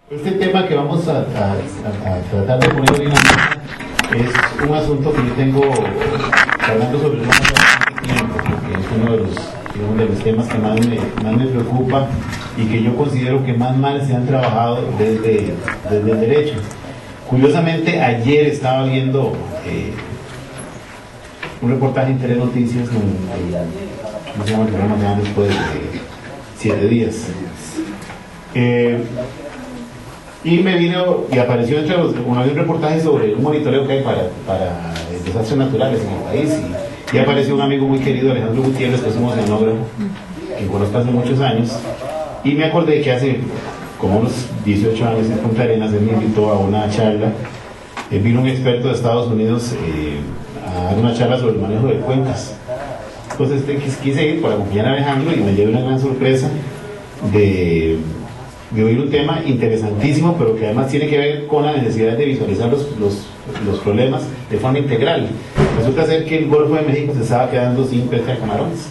Este tema que vamos a tratar de poner hoy en la mesa es un asunto que yo tengo hablando sobre el hace bastante tiempo, porque es uno de los temas que más me preocupa y que yo considero que más mal se han trabajado desde el derecho. Curiosamente, ayer estaba viendo un reportaje en Telenoticias, ¿cómo se llama el programa? Ya después de 7 días. Y me vino y apareció entre un reportaje sobre un monitoreo que hay para desastres naturales en el país, y apareció un amigo muy querido, Alejandro Gutiérrez, que es un oceanógrafo que conozco hace muchos años, y me acordé que hace como unos 18 años en Punta Arenas él me invitó a una charla. Vino un experto de Estados Unidos a dar una charla sobre el manejo de cuencas. Entonces quise ir para acompañar a Alejandro y me llevé una gran sorpresa de oír un tema interesantísimo, pero que además tiene que ver con la necesidad de visualizar los problemas de forma integral. Resulta ser que el Golfo de México se estaba quedando sin pesca de camarones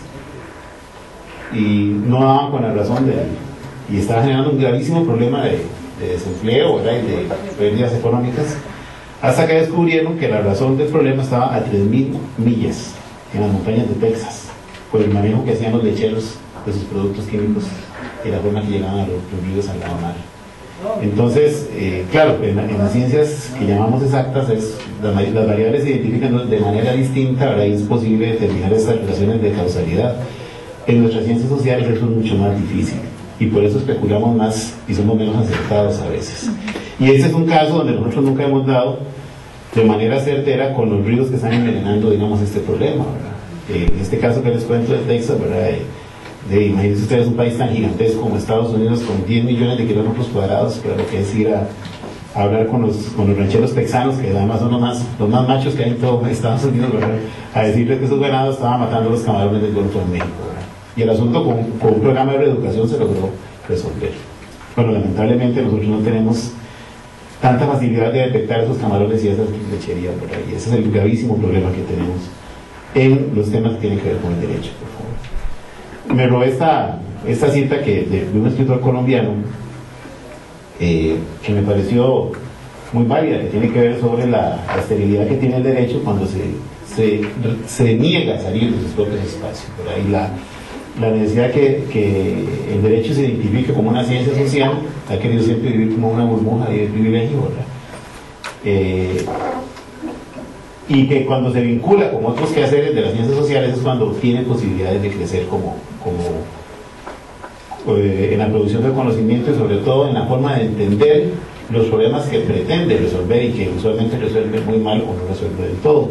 y no daban con la razón y estaba generando un gravísimo problema de desempleo, ¿verdad? Y de pérdidas económicas, hasta que descubrieron que la razón del problema estaba a 3.000 millas en las montañas de Texas, por el manejo que hacían los lecheros de sus productos químicos y la forma que llegaban a los ríos al mar. Entonces, claro, en las ciencias que llamamos exactas, las variables se identifican de manera distinta, ahora es posible determinar estas relaciones de causalidad. En nuestras ciencias sociales eso es mucho más difícil, y por eso especulamos más y somos menos acertados a veces. Y este es un caso donde nosotros nunca hemos dado de manera certera con los ríos que están envenenando, digamos, este problema, ¿verdad? En este caso que les cuento de Texas, ¿verdad? Imagínense ustedes un país tan gigantesco como Estados Unidos, con 10 millones de kilómetros cuadrados, pero lo que es ir a hablar con los rancheros texanos, que además son los más machos que hay en todo Estados Unidos, ¿verdad? A decirles que esos venados estaban matando a los camarones del Golfo de México, ¿verdad? Y el asunto con un programa de reeducación se logró resolver. Bueno, lamentablemente nosotros no tenemos tanta facilidad de detectar esos camarones y esas lecherías, ¿verdad? Y ese es el gravísimo problema que tenemos en los temas que tienen que ver con el derecho, por favor. Me robé esta cita de un escritor colombiano que me pareció muy válida, que tiene que ver sobre la esterilidad que tiene el derecho cuando se niega a salir de sus propios espacios, ¿verdad? Y la necesidad que el derecho se identifique como una ciencia social, ha querido siempre vivir como una burbuja de privilegio, ¿verdad? Y que cuando se vincula con otros quehaceres de las ciencias sociales es cuando tiene posibilidades de crecer en la producción del conocimiento, y sobre todo en la forma de entender los problemas que pretende resolver y que usualmente resuelve muy mal o no resuelve del todo.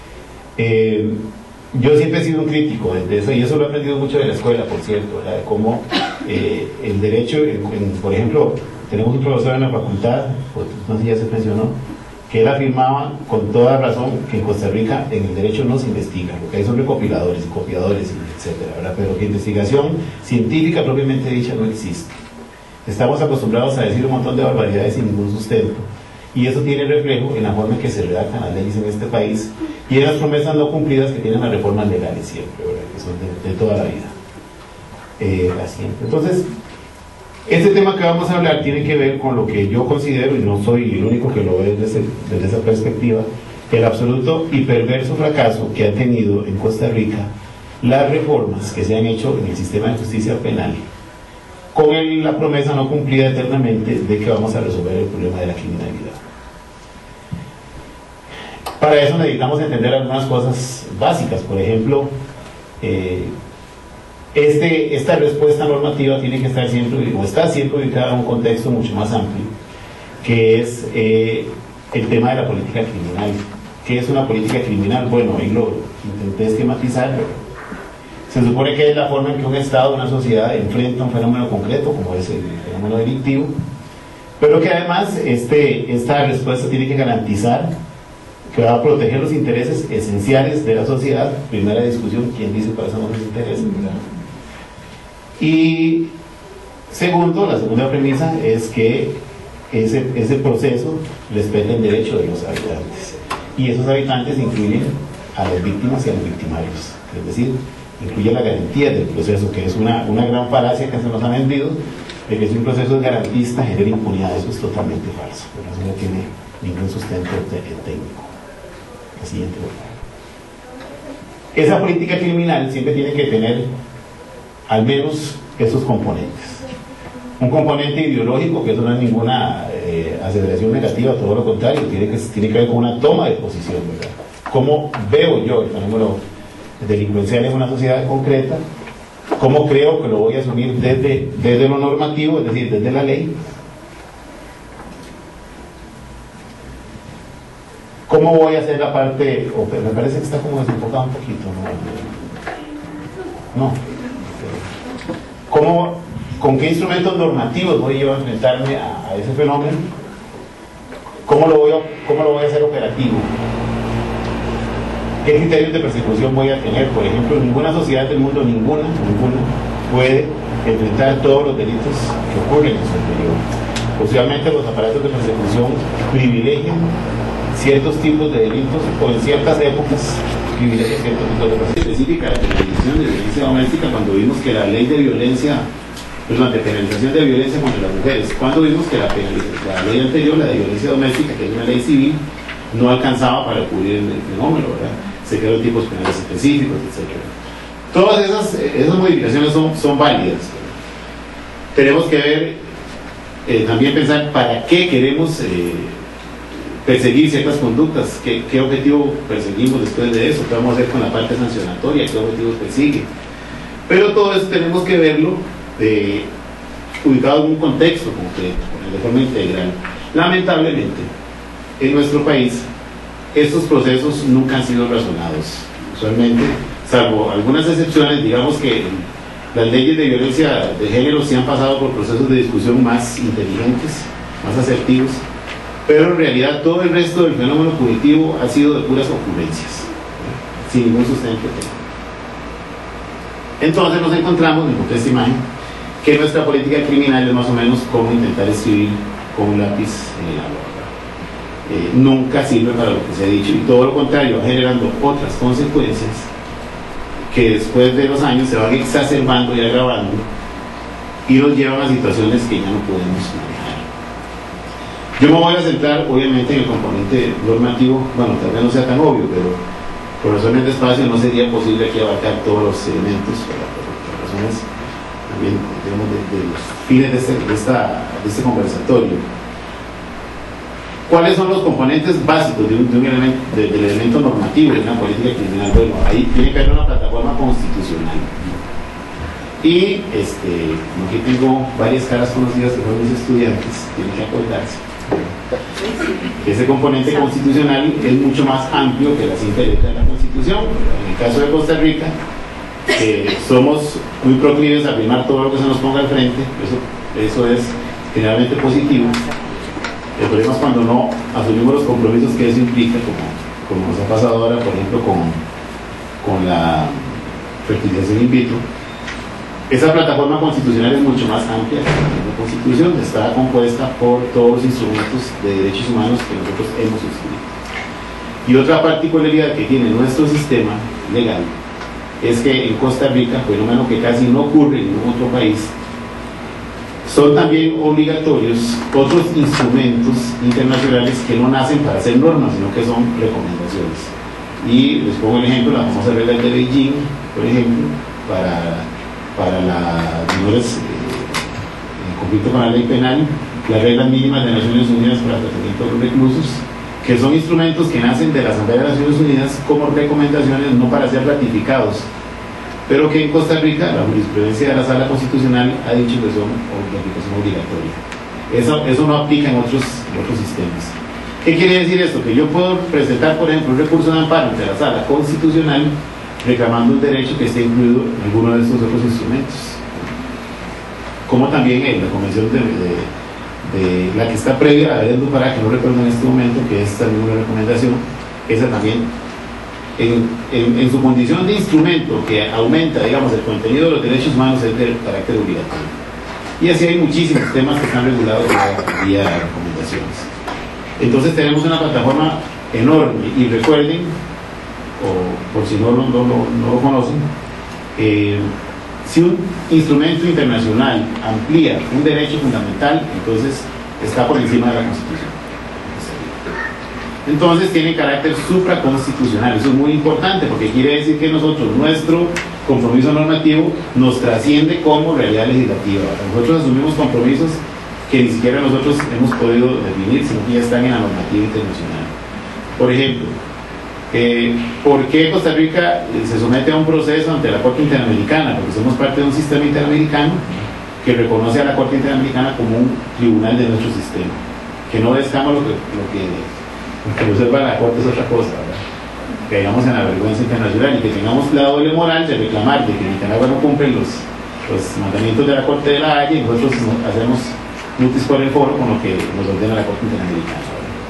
Yo siempre he sido un crítico de eso, y eso lo he aprendido mucho de la escuela, por cierto, ¿verdad? De cómo el derecho, por ejemplo, tenemos un profesor en la facultad, pues, no sé si ya se mencionó, que él afirmaba con toda razón que en Costa Rica en el derecho no se investiga, lo que hay son recopiladores y copiadores, etcétera, ¿verdad? Pero que investigación científica propiamente dicha no existe. Estamos acostumbrados a decir un montón de barbaridades sin ningún sustento, y eso tiene reflejo en la forma en que se redactan las leyes en este país y en las promesas no cumplidas que tienen las reformas legales siempre, ¿verdad? Que son de toda la vida. Entonces, este tema que vamos a hablar tiene que ver con lo que yo considero, y no soy el único que lo ve desde esa perspectiva, el absoluto y perverso fracaso que ha tenido en Costa Rica las reformas que se han hecho en el sistema de justicia penal, con la promesa no cumplida eternamente de que vamos a resolver el problema de la criminalidad. Para eso necesitamos entender algunas cosas básicas. Por ejemplo, esta respuesta normativa tiene que estar siempre, o está siempre ubicada en un contexto mucho más amplio, que es el tema de la política criminal. ¿Qué es una política criminal? Bueno, ahí lo intenté esquematizar. Se supone que es la forma en que un Estado, una sociedad, enfrenta un fenómeno concreto, como es el fenómeno delictivo, pero que además esta respuesta tiene que garantizar que va a proteger los intereses esenciales de la sociedad. Primera discusión, ¿quién dice cuáles son los intereses, ¿verdad? Y segundo, la segunda premisa es que ese proceso respeta el derecho de los habitantes, y esos habitantes incluyen a las víctimas y a los victimarios, es decir, incluye la garantía del proceso, que es una gran falacia que se nos ha vendido, de que si un proceso es garantista genera impunidad. Eso es totalmente falso, pero eso no tiene ningún sustento técnico. La siguiente, por favor. Esa política criminal siempre tiene que tener al menos esos componentes. Un componente ideológico, que eso no es ninguna aseveración negativa, todo lo contrario, tiene que ver con una toma de posición, ¿verdad? ¿Cómo veo yo el fenómeno delincuencial en una sociedad concreta? ¿Cómo creo que lo voy a asumir desde lo normativo, es decir, desde la ley? ¿Cómo voy a hacer la parte? Me parece que está como desenfocado un poquito, ¿no? ¿Con qué instrumentos normativos voy yo a enfrentarme a ese fenómeno? ¿Cómo lo voy a hacer operativo? ¿Qué criterios de persecución voy a tener? Por ejemplo, ninguna sociedad del mundo, ninguna puede enfrentar todos los delitos que ocurren en su interior. Usualmente los aparatos de persecución privilegian ciertos tipos de delitos, o en ciertas épocas privilegian ciertos tipos de persecución. Específica de penalización de violencia doméstica, cuando vimos que la ley de violencia, de penalización de violencia contra las mujeres, cuando vimos que la ley anterior, la de violencia doméstica, que es una ley civil, no alcanzaba para cubrir el fenómeno, ¿verdad? Se crearon tipos penales específicos, etc. Todas esas modificaciones son válidas. Tenemos que ver, también pensar para qué queremos perseguir ciertas conductas, qué objetivo perseguimos después de eso, qué vamos a hacer con la parte sancionatoria, qué objetivos persigue. Pero todo eso tenemos que verlo ubicado en un contexto concreto, de forma integral. Lamentablemente, en nuestro país, estos procesos nunca han sido razonados. Usualmente, salvo algunas excepciones, digamos que las leyes de violencia de género sí han pasado por procesos de discusión más inteligentes, más asertivos, pero en realidad todo el resto del fenómeno punitivo ha sido de puras ocurrencias, sin ningún sustento técnico. Entonces nos encontramos, en esta imagen, que nuestra política criminal es más o menos como intentar escribir con un lápiz en el agua. Nunca sirve para lo que se ha dicho, y todo lo contrario, va generando otras consecuencias que después de los años se van exacerbando y agravando y nos llevan a situaciones que ya no podemos manejar. Yo me voy a centrar obviamente en el componente normativo, bueno, tal vez no sea tan obvio, pero por razones de espacio no sería posible aquí abarcar todos los elementos, por razones también, digamos, de los fines de este conversatorio. ¿Cuáles son los componentes básicos del elemento normativo de una política criminal? Bueno, ahí tiene que haber una plataforma constitucional. Y aquí tengo varias caras conocidas que fueron mis estudiantes, tienen que acordarse. Ese componente constitucional es mucho más amplio que la simple letra de la Constitución. En el caso de Costa Rica, somos muy proclives a firmar todo lo que se nos ponga al frente, eso es generalmente positivo. El problema es cuando no asumimos los compromisos que eso implica, como nos ha pasado ahora, por ejemplo, con la fertilización in vitro. Esa plataforma constitucional es mucho más amplia que la Constitución, está compuesta por todos los instrumentos de derechos humanos que nosotros hemos suscrito. Y otra particularidad que tiene nuestro sistema legal es que en Costa Rica, fenómeno que casi no ocurre en ningún otro país, son también obligatorios otros instrumentos internacionales que no nacen para hacer normas, sino que son recomendaciones. Y les pongo el ejemplo, la famosa regla de Beijing, por ejemplo, para las menores en conflicto con la ley penal, las reglas mínimas de Naciones Unidas para el tratamiento de los reclusos, que son instrumentos que nacen de la Asamblea de Naciones Unidas como recomendaciones, no para ser ratificados, pero que en Costa Rica la jurisprudencia de la Sala Constitucional ha dicho que son de aplicación obligatoria. Eso no aplica en otros sistemas. ¿Qué quiere decir esto? Que yo puedo presentar, por ejemplo, un recurso de amparo ante la Sala Constitucional reclamando un derecho que esté incluido en alguno de estos otros instrumentos, como también en la convención de la que está previa a Edmundo Pará, que no recuerdo en este momento, que es también una recomendación, esa también en su condición de instrumento que aumenta, digamos, el contenido de los derechos humanos, es de carácter obligatorio. Y así hay muchísimos temas que están regulados vía recomendaciones. Entonces tenemos una plataforma enorme, y recuerden, o por si no lo conocen, Si un instrumento internacional amplía un derecho fundamental, entonces está por encima de la Constitución. Entonces tiene carácter supraconstitucional. Eso es muy importante porque quiere decir que nosotros, nuestro compromiso normativo nos trasciende como realidad legislativa. Nosotros asumimos compromisos que ni siquiera nosotros hemos podido definir, sino que ya están en la normativa internacional. Por ejemplo, ¿por qué Costa Rica se somete a un proceso ante la Corte Interamericana? Porque somos parte de un sistema interamericano que reconoce a la Corte Interamericana como un tribunal de nuestro sistema. Que no descamos lo que observa la Corte es otra cosa, ¿verdad? Que caigamos en la vergüenza internacional y que tengamos la doble moral de reclamar de que Nicaragua no cumple los mandamientos de la Corte de la Haya y nosotros hacemos mutis por el foro con lo que nos ordena la Corte Interamericana.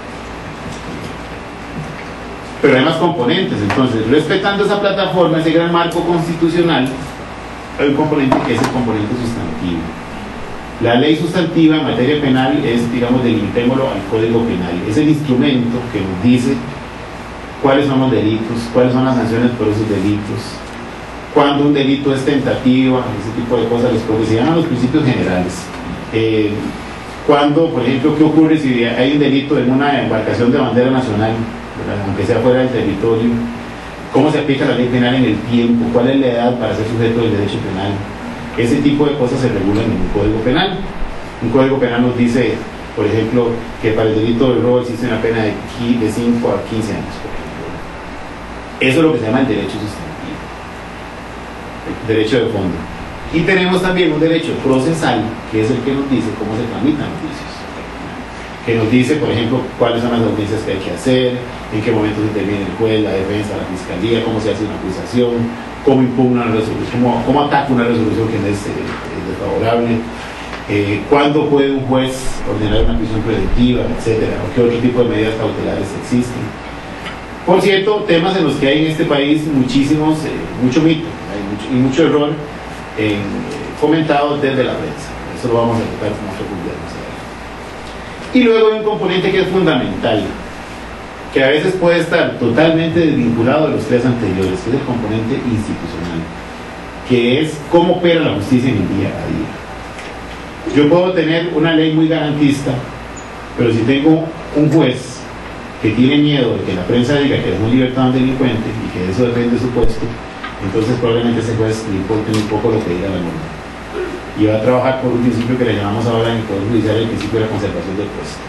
Pero hay más componentes. Entonces, respetando esa plataforma, ese gran marco constitucional, hay un componente que es el componente sustantivo. La ley sustantiva en materia penal es, digamos, delimitémoslo al Código Penal. Es el instrumento que nos dice cuáles son los delitos, cuáles son las sanciones por esos delitos, cuando un delito es tentativa, ese tipo de cosas, lo que se llaman los principios generales. Cuando, por ejemplo, ¿qué ocurre si hay un delito en una embarcación de bandera nacional, ¿verdad?, aunque sea fuera del territorio? ¿Cómo se aplica la ley penal en el tiempo? ¿Cuál es la edad para ser sujeto del derecho penal? Ese tipo de cosas se regulan en un código penal. Un código penal nos dice, por ejemplo, que para el delito de robo existe una pena de 5 a 15 años, por ejemplo. Eso es lo que se llama el derecho sustantivo, el derecho de fondo. Y tenemos también un derecho procesal, que es el que nos dice cómo se tramitan los juicios, que nos dice, por ejemplo, cuáles son las audiencias que hay que hacer, en qué momento interviene el juez, la defensa, la fiscalía, cómo se hace una acusación, cómo impugna una resolución, cómo ataca una resolución que no es desfavorable, cuándo puede un juez ordenar una prisión preventiva, etcétera, o qué otro tipo de medidas cautelares existen. Por cierto, temas en los que hay en este país muchísimos, mucho mito y mucho error fomentado desde la prensa. Eso lo vamos a tocar con más profundidad más adelante. Y luego hay un componente que es fundamental, que a veces puede estar totalmente desvinculado de los tres anteriores, que es el componente institucional, que es cómo opera la justicia en el día a día. Yo puedo tener una ley muy garantista, pero si tengo un juez que tiene miedo de que la prensa diga que es un libertad a un delincuente y que de eso depende su puesto, entonces probablemente ese juez le importe un poco lo que diga la norma. Y va a trabajar por un principio que le llamamos ahora en el Poder Judicial el principio de la conservación del puesto.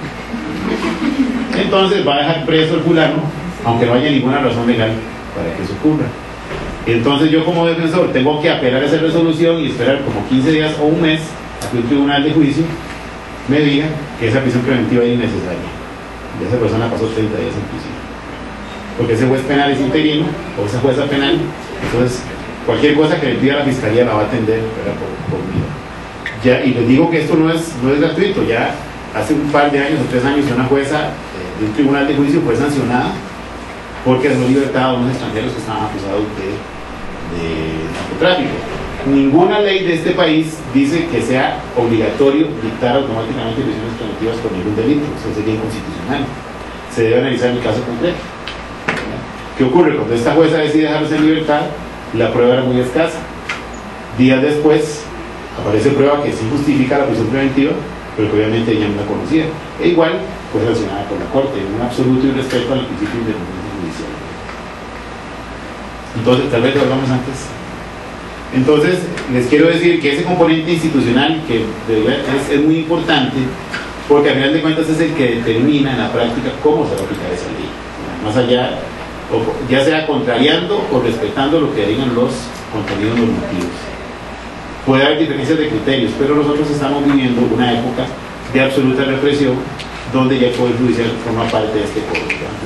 Entonces va a dejar preso al fulano, aunque no haya ninguna razón legal para que eso ocurra. Entonces yo como defensor tengo que apelar a esa resolución y esperar como 15 días o un mes a que un tribunal de juicio me diga que esa prisión preventiva es innecesaria. Y esa persona pasó 30 días en prisión. Porque ese juez penal es interino, o esa jueza penal, entonces cualquier cosa que le pida la fiscalía la va a atender por mí. Ya, y les digo que esto no es gratuito. Ya hace un par de años o 3 años una jueza de un tribunal de juicio fue sancionada porque dejó libertad a unos extranjeros que estaban acusados de narcotráfico. Ninguna ley de este país dice que sea obligatorio dictar automáticamente prisiones preventivas por ningún delito. Eso sería inconstitucional. Se debe analizar el caso concreto. ¿Qué ocurre? Cuando esta jueza decide dejarlos en libertad, la prueba era muy escasa. Días después aparece prueba que sí justifica la prisión preventiva, pero que obviamente ella no la conocía. E igual fue sancionada por la Corte, en un absoluto irrespeto al principio de independencia judicial. Entonces, tal vez lo hablamos antes. Entonces, les quiero decir que ese componente institucional que es muy importante, porque al final de cuentas es el que determina en la práctica cómo se va a aplicar esa ley. Más allá, ya sea contrariando o respetando lo que digan los contenidos normativos. Puede haber diferencias de criterios, pero nosotros estamos viviendo una época de absoluta represión donde ya el Poder Judicial forma parte de este código,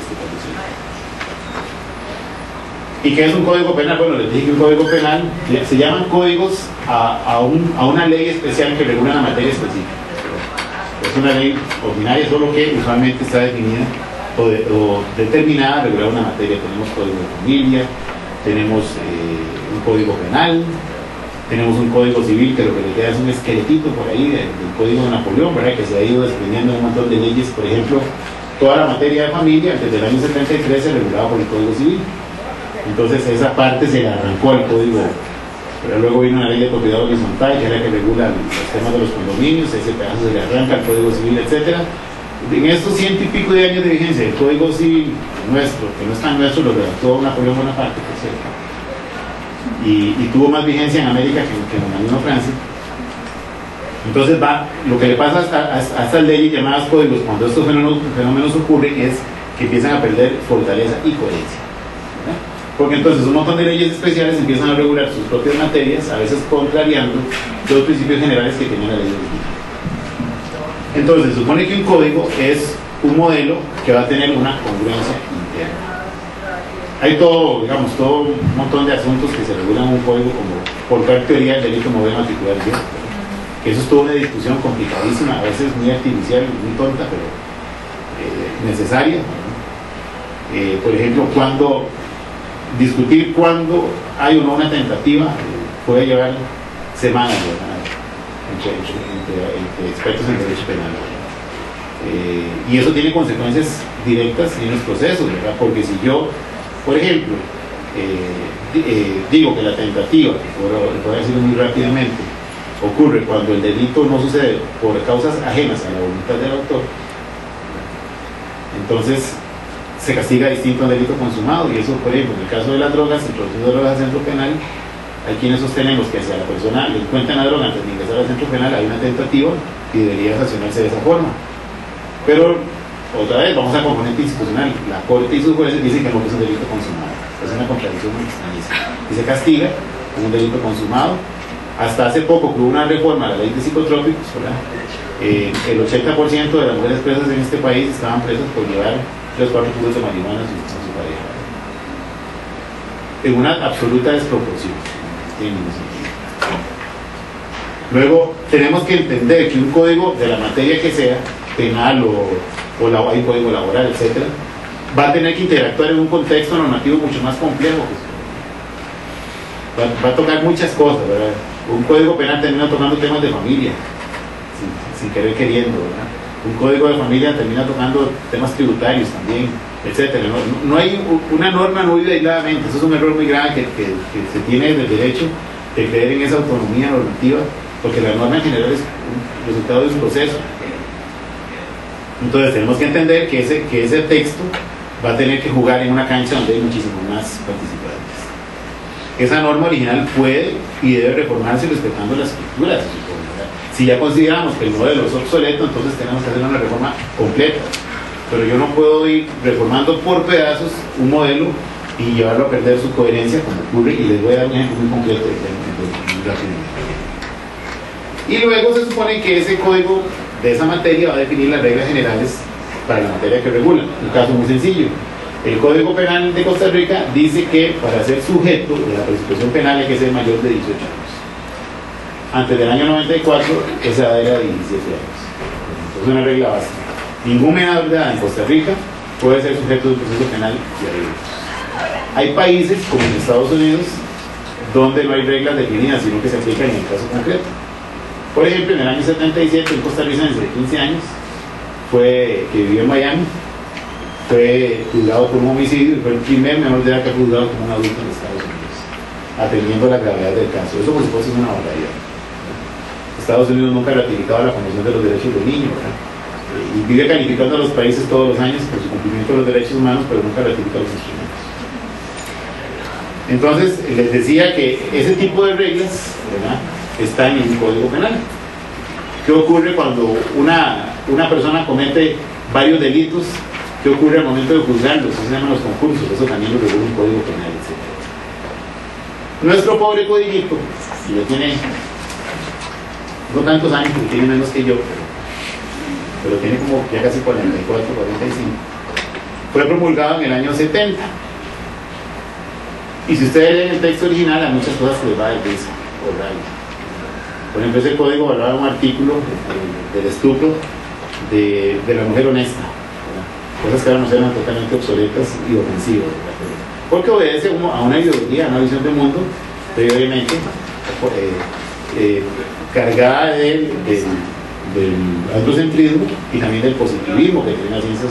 ¿Y qué es un código penal? Bueno, les dije que un código penal se llaman códigos a una ley especial que regula una materia específica. Es una ley ordinaria, solo que usualmente está definida o determinada a regular una materia. Tenemos código de familia, tenemos un código penal, tenemos un código civil que lo que le queda es un esqueletito por ahí del código de Napoleón, ¿verdad?, que se ha ido desprendiendo de un montón de leyes. Por ejemplo, toda la materia de familia desde el año 73 se regulaba por el código civil. Entonces esa parte se le arrancó al código Pero luego vino una ley de propiedad horizontal, que es la que regula los temas de los condominios, ese pedazo se le arranca al Código Civil, etc. En estos 100 y pico de años de vigencia del Código Civil nuestro, que no es tan nuestro, lo redactó Napoleón Bonaparte, por cierto, y tuvo más vigencia en América que en la misma Francia. Entonces lo que le pasa a estas leyes llamadas códigos cuando estos fenómenos ocurren es que empiezan a perder fortaleza y coherencia, ¿verdad? Porque entonces un montón de leyes especiales empiezan a regular sus propias materias, a veces contrariando los principios generales que tenía la ley original. Entonces se supone que un código es un modelo que va a tener una congruencia interna. Hay todo un montón de asuntos que se regulan en un código, como por cuál teoría del delito modelo matricular, ¿sí? Eso es toda una discusión complicadísima, a veces muy artificial, muy tonta, pero necesaria. Por ejemplo, discutir cuándo hay o no una tentativa puede llevar semanas, ¿verdad? Entre expertos en derecho penal. Y eso tiene consecuencias directas en los procesos, ¿verdad? Porque si yo, por ejemplo, digo que la tentativa, lo voy a decir muy rápidamente, ocurre cuando el delito no sucede por causas ajenas a la voluntad del autor, entonces se castiga distinto al delito consumado. Y eso, por ejemplo, en el caso de las drogas, introduciendo drogas al centro penal, hay quienes sostenemos que si a la persona le encuentran la droga antes de ingresar al centro penal hay una tentativa y debería sancionarse de esa forma. Pero otra vez vamos a componente institucional. La Corte y sus jueces dicen que no es un delito consumado. Es una contradicción muy extrañísima. Y se castiga como un delito consumado. Hasta hace poco hubo una reforma a la ley de psicotrópicos, ¿verdad? El 80% de las mujeres presas en este país estaban presas por llevar 3 o 4 kilos de marihuana a su pareja, en una absoluta desproporción. No tiene ningún sentido. Luego tenemos que entender que un código de la materia que sea, penal o hay código laboral, etc., va a tener que interactuar en un contexto normativo mucho más complejo. Va a tocar muchas cosas, ¿verdad? Un código penal termina tocando temas de familia, sin querer queriendo, ¿verdad? Un código de familia termina tocando temas tributarios también, etc. No hay una norma no vive aisladamente. Eso es un error muy grave que se tiene en el derecho, de creer en esa autonomía normativa, porque la norma en general es un resultado de un proceso. Entonces tenemos que entender que ese texto va a tener que jugar en una cancha donde hay muchísimos más participantes. Esa norma original puede y debe reformarse respetando la estructura, si ya consideramos que el modelo es obsoleto, entonces tenemos que hacer una reforma completa. Pero yo no puedo ir reformando por pedazos un modelo y llevarlo a perder su coherencia, como ocurre, y les voy a dar un ejemplo muy concreto muy rápidamente. Y luego se supone que ese código de esa materia va a definir las reglas generales para la materia que regula. Un caso muy sencillo: el Código Penal de Costa Rica dice que para ser sujeto de la persecución penal hay que ser mayor de 18 años. Antes del año 94, esa edad era de 17 años. Es una regla básica. Ningún menor de edad en Costa Rica puede ser sujeto de un proceso penal de adultos. Hay países, como en Estados Unidos, donde no hay reglas definidas, sino que se aplican en el caso concreto. Por ejemplo, en el año 77, un costarricense de 15 años, que vivió en Miami, fue juzgado por un homicidio y fue el primer menor de edad que fue juzgado como un adulto en Estados Unidos, atendiendo la gravedad del caso. Eso, por supuesto, es una barbaridad. Estados Unidos nunca ha ratificado la Convención de los Derechos del Niño, ¿verdad? Y vive calificando a los países todos los años por su cumplimiento de los derechos humanos, pero nunca ratifica los instrumentos. Entonces, les decía que ese tipo de reglas, ¿verdad?, está en el Código Penal. ¿Qué ocurre cuando una persona comete varios delitos? ¿Qué ocurre al momento de juzgarlos? Eso se llaman los concursos. Eso también lo regula un Código Penal, etc. Nuestro pobre codiguito, que ya tiene no tantos años, porque tiene menos que yo, pero tiene como ya casi 44, 45, fue promulgado en el año 70. Y si ustedes leen el texto original, hay muchas cosas que les va a dar risa o rabia. Por ejemplo, ese código hablaba de un artículo del estupro de la mujer honesta, ¿verdad? Cosas que ahora nos eran totalmente obsoletas y ofensivas, ¿verdad? Porque obedece a una ideología, a una visión del mundo, previamente cargada del androcentrismo y también del positivismo que tienen las ciencias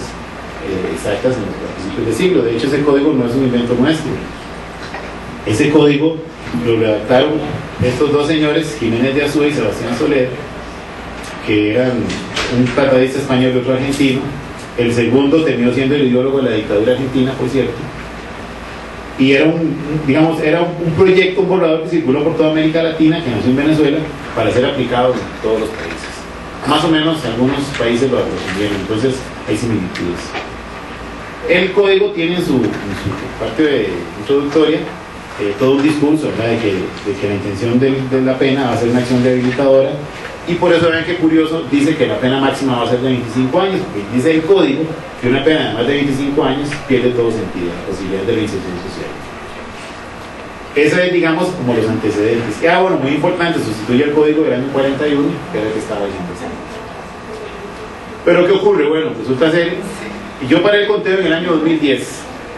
exactas en los principios del siglo. De hecho, ese código no es un invento nuestro. Ese código lo redactaron estos dos señores, Jiménez de Azúa y Sebastián Soler, que eran un tratadista español y otro argentino. El segundo terminó siendo el ideólogo de la dictadura argentina, por cierto. Y era digamos, era un proyecto, un borrador que circuló por toda América Latina, que nació en Venezuela, para ser aplicado en todos los países. Más o menos algunos países lo aprendieron, entonces hay similitudes. El código tiene en su parte introductoria todo un discurso, ¿verdad? De que la intención de la pena va a ser una acción rehabilitadora, y por eso vean qué curioso, dice que la pena máxima va a ser de 25 años, porque dice el código que una pena de más de 25 años pierde todo sentido, la posibilidad de reinserción social. Esa es, digamos, como los antecedentes. Bueno, muy importante, sustituye el código del año 41, que era el que estaba diciendo. Pero ¿qué ocurre? Bueno, resulta ser, yo paré el conteo en el año 2010,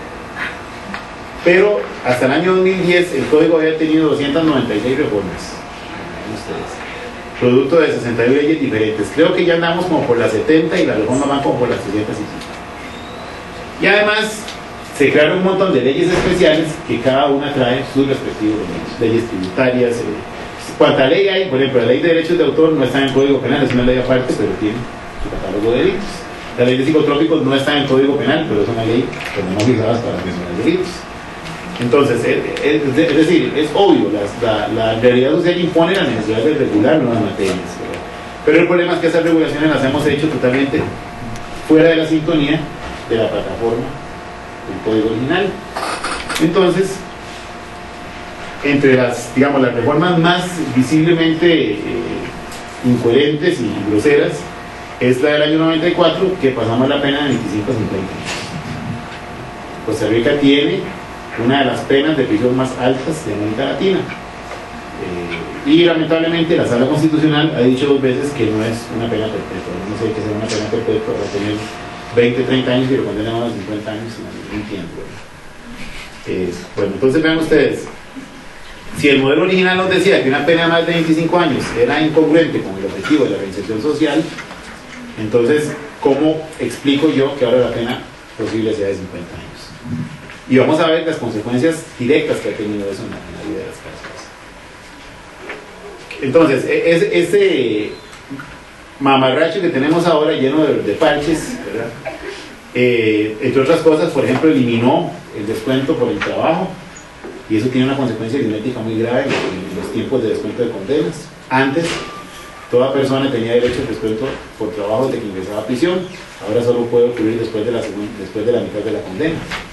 pero hasta el año 2010 el código había tenido 296 reformas, producto de 61 leyes diferentes. Creo que ya andamos como por las 70 y las reformas van como por las 300 y además se crearon un montón de leyes especiales que cada una trae sus respectivos leyes tributarias. Cuanta ley hay, por ejemplo, la ley de derechos de autor no está en el Código Penal, es una ley aparte, pero tiene su catálogo de delitos. La ley de psicotrópicos no está en el Código Penal, pero es una ley que no hemos usadas para mencionar delitos. Entonces, es decir, es obvio, la realidad social impone la necesidad de regular nuevas materias, ¿verdad? Pero el problema es que esas regulaciones las hemos hecho totalmente fuera de la sintonía de la plataforma del código original. Entonces, entre las reformas más visiblemente incoherentes y groseras es la del año 94, que pasamos la pena de 25 a 50 años. Costa Rica tiene una de las penas de prisión más altas de América Latina, y lamentablemente la Sala Constitucional ha dicho 2 veces que no es una pena perpetua. No sé qué será una pena perpetua, va a tener 20, 30 años y lo condenan a 50 años en algún tiempo. Bueno, entonces vean ustedes, si el modelo original nos decía que una pena de más de 25 años era incongruente con el objetivo de la reinserción social, entonces ¿cómo explico yo que ahora la pena posible sea de 50 años? Y vamos a ver las consecuencias directas que ha tenido eso en la vida de las personas. Entonces, ese mamarracho que tenemos ahora lleno de parches, ¿verdad? Entre otras cosas, por ejemplo, eliminó el descuento por el trabajo, y eso tiene una consecuencia aritmética muy grave en los tiempos de descuento de condenas. Antes, toda persona tenía derecho al descuento por trabajo desde que ingresaba a prisión, ahora solo puede ocurrir después de la mitad de la condena.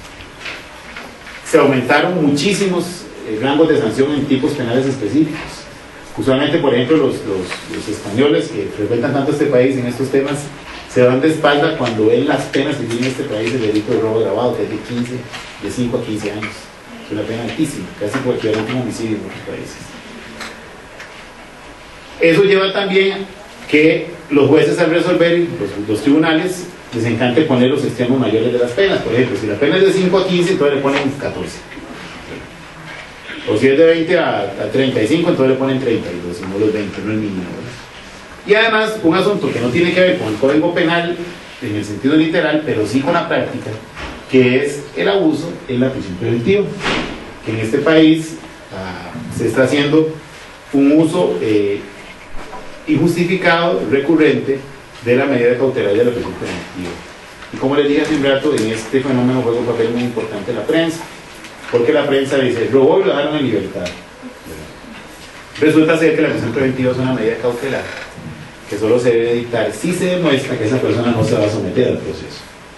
Se aumentaron muchísimos rangos de sanción en tipos penales específicos. Usualmente, por ejemplo, los españoles que frecuentan tanto este país en estos temas se dan de espalda cuando ven las penas que tiene este país el delito de robo agravado, que es de 5 a 15 años. Es una pena altísima, casi por equivalente a un homicidio en otros países. Eso lleva también que los jueces, al resolver, los tribunales, les encanta poner los extremos mayores de las penas. Por ejemplo, si la pena es de 5 a 15, entonces le ponen 14. O si es de 20 a 35, entonces le ponen 32, no los 20, no el mínimo, ¿verdad? Y además, un asunto que no tiene que ver con el Código Penal en el sentido literal, pero sí con la práctica, que es el abuso en la prisión preventiva, que en este país se está haciendo un uso injustificado, recurrente, de la medida cautelar de la prisión preventiva. Y como les dije hace un rato, en este fenómeno juega un papel muy importante la prensa, porque la prensa dice, robó y lo dejaron en libertad. Resulta ser que la prisión preventiva es una medida cautelar que solo se debe dictar si se demuestra que esa persona no se va a someter al proceso.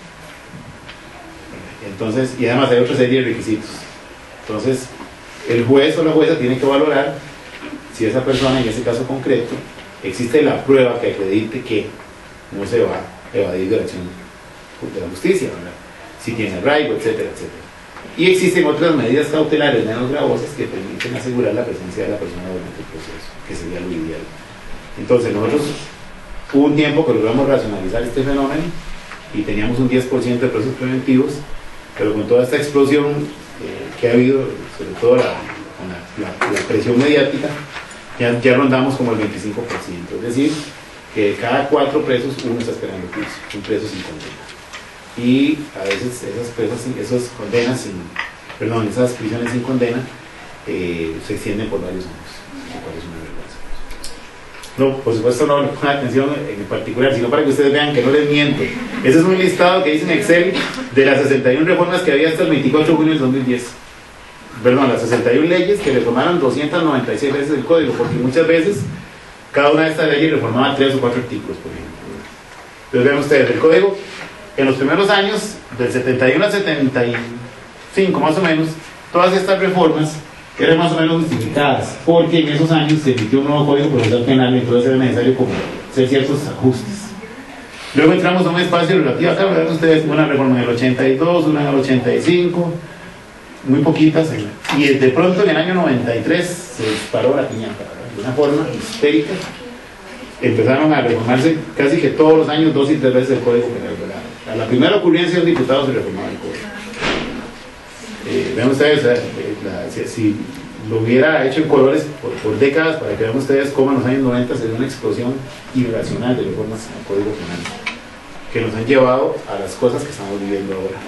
Entonces, y además hay otra serie de requisitos. Entonces, el juez o la jueza tiene que valorar si esa persona, en ese caso concreto, existe la prueba que acredite que no se va a evadir de la acción de la justicia, ¿verdad? Si tiene arraigo, etcétera, etcétera. Y existen otras medidas cautelares menos gravosas que permiten asegurar la presencia de la persona durante el proceso, que sería lo ideal. Entonces, nosotros hubo un tiempo que logramos racionalizar este fenómeno y teníamos un 10% de presos preventivos, pero con toda esta explosión que ha habido, sobre todo con la presión mediática, ya rondamos como el 25%, es decir, que de cada 4 presos, uno está esperando juicio, un preso sin condena. Y a veces esas prisiones sin condena se extienden por varios años, lo cual es una vergüenza. No, por supuesto no con atención en particular, sino para que ustedes vean que no les miento. Ese es un listado que dice en Excel de las 61 reformas que había hasta el 24 de junio del 2010. Perdón, las 61 leyes que reformaron 296 veces el código, porque muchas veces cada una de estas leyes reformaba 3 o 4 artículos, por ejemplo. Entonces vean ustedes, el código en los primeros años, del 71 al 75 más o menos, todas estas reformas eran más o menos justificadas, porque en esos años se emitió un nuevo código procesal penal y entonces era necesario como hacer ciertos ajustes. Luego entramos a un espacio relativo, acá vean ustedes una reforma en el 82, una en el 85, muy poquitas, y de pronto en el año 93 se disparó la piñata, de una forma histérica. Empezaron a reformarse casi que todos los años 2 y 3 veces el código penal, ¿verdad? A la primera ocurrencia de un diputado se reformaba el código. Vean ustedes, si lo hubiera hecho en colores por décadas, para que vean ustedes cómo en los años 90 se dio una explosión irracional de reformas al código penal que nos han llevado a las cosas que estamos viviendo ahora.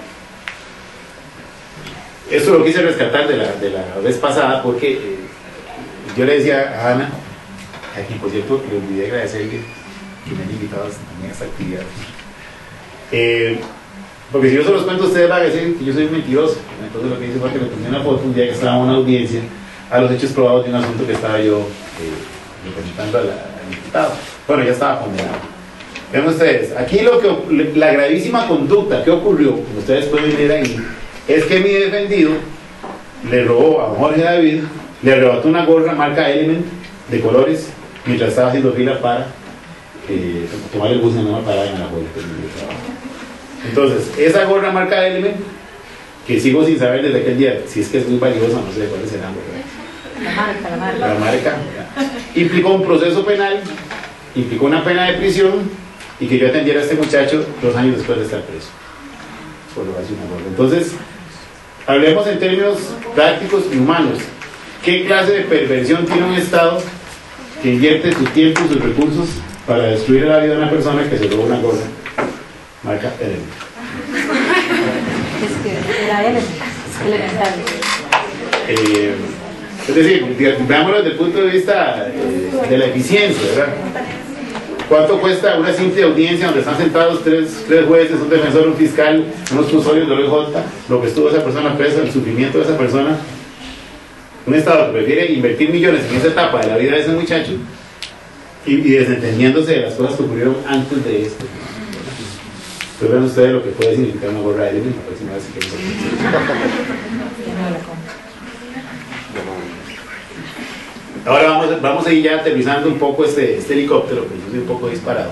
Esto lo quise rescatar de la vez pasada porque yo le decía a Ana, a quien por cierto le olvidé agradecerle que me han invitado también a esta actividad, porque si yo se los cuento, ustedes van a decir que yo soy un mentiroso. Entonces lo que hice fue que le tomé una foto un día que estaba en una audiencia a los hechos probados de un asunto que estaba yo representando al diputado. Bueno, ya estaba condenado. Vean ustedes, aquí la gravísima conducta que ocurrió, como ustedes pueden ver ahí, es que mi defendido le robó a Jorge David, le arrebató una gorra marca Element de colores mientras estaba haciendo fila para tomar el bus en una parada en Alajuela, que es mi trabajo. Entonces, esa gorra marca Element, que sigo sin saber desde aquel día, si es que es muy valiosa, no sé de cuáles serán, ¿verdad? La marca, implicó un proceso penal, implicó una pena de prisión y que yo atendiera a este muchacho 2 años después de estar preso por lo que hace una gorra. Entonces, hablemos en términos prácticos y humanos. ¿Qué clase de perversión tiene un Estado que invierte su tiempo y sus recursos para destruir la vida de una persona que se robó una gorra marca Element? Es que era elemental. Es decir, veámoslo desde el punto de vista de la eficiencia, ¿verdad? ¿Cuánto cuesta una simple audiencia donde están sentados tres jueces, un defensor, un fiscal, unos custodios del OIJ, lo que estuvo esa persona presa, el sufrimiento de esa persona? Un Estado que prefiere invertir millones en esa etapa de la vida de ese muchacho y desentendiéndose de las cosas que ocurrieron antes de esto. Entonces vean ustedes lo que puede significar una gorra de Element la próxima vez que Ahora vamos a ir ya aterrizando un poco este helicóptero, que yo soy un poco disparado.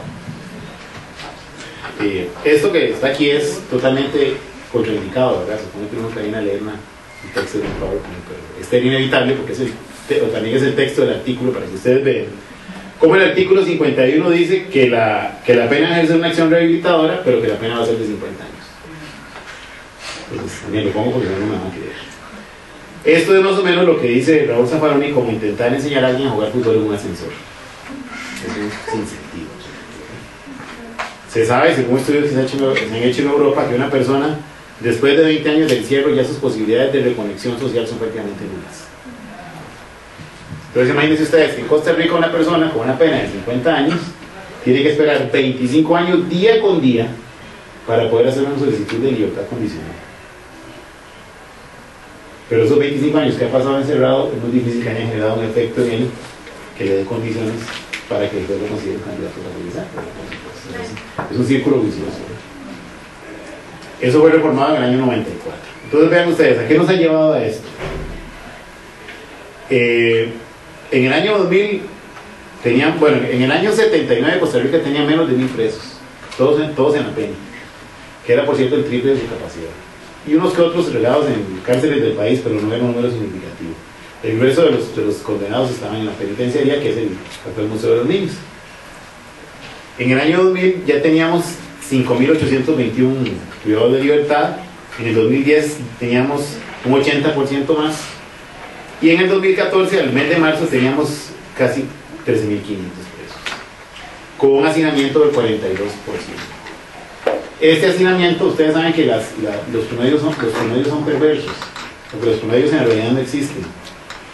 Esto que está aquí es totalmente contraindicado, ¿verdad? Supongo que uno termina a leer un texto de un PowerPoint, pero es inevitable porque también es el texto del artículo para que ustedes vean como el artículo 51 dice que la pena ejerce una acción rehabilitadora, pero que la pena va a ser de 50 años. Entonces también lo pongo porque no me van a creer. Esto es más o menos lo que dice Raúl Zaffaroni como intentar enseñar a alguien a jugar fútbol en un ascensor. Es sin sentido. Se sabe, según estudios que se han hecho en Europa, que una persona después de 20 años de encierro ya sus posibilidades de reconexión social son prácticamente nulas. Entonces imagínense ustedes que en Costa Rica una persona con una pena de 50 años tiene que esperar 25 años día con día para poder hacer una solicitud de libertad condicional. Pero esos 25 años que ha pasado encerrado es muy difícil que hayan generado un efecto en él que le dé condiciones para que después lo considere candidato a realizar. Es un círculo vicioso. Eso fue reformado en el año 94. Entonces vean ustedes, ¿a qué nos ha llevado a esto? En el año 2000 en el año 79 Costa Rica tenía menos de 1000 presos, todos en la pena, que era por cierto el triple de su capacidad, y unos que otros relegados en cárceles del país, pero no era un número significativo. El grueso de los condenados estaban en la penitenciaría, que es el actual Museo de los Niños. En el año 2000 ya teníamos 5.821 privados de libertad, en el 2010 teníamos un 80% más, y en el 2014, al mes de marzo, teníamos casi 13.500 presos, con un hacinamiento del 42%. Este hacinamiento, ustedes saben que los promedios son perversos, porque los promedios en realidad no existen.